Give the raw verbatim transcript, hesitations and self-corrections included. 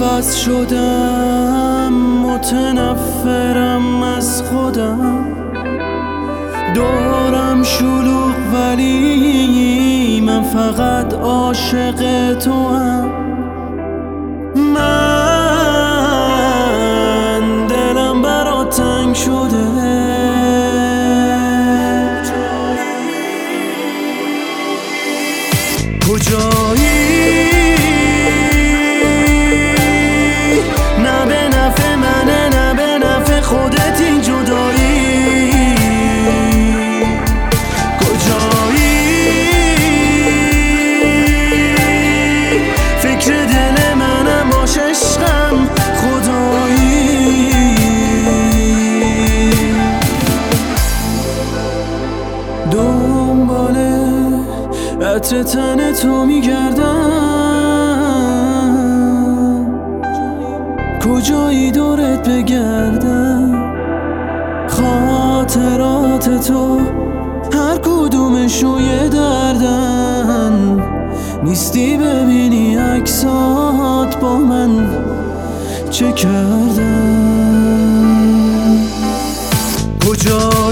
عوض شدم، متنفرم از خودم. دورم شلوغ ولی من فقط عاشق توام. من دلم برات تنگ شده، کجایی؟ نه به نفع منه نه به نفع خودت این جدایی. کجایی؟ فکر دل منم باش عشقم خدایی. دنباله عطر تن تو میگردم، کجایی دورت بگردم؟ خاطرات تو هر کدومشو یه دردن، نیستی ببینی عکسات با من چه کردن. کجا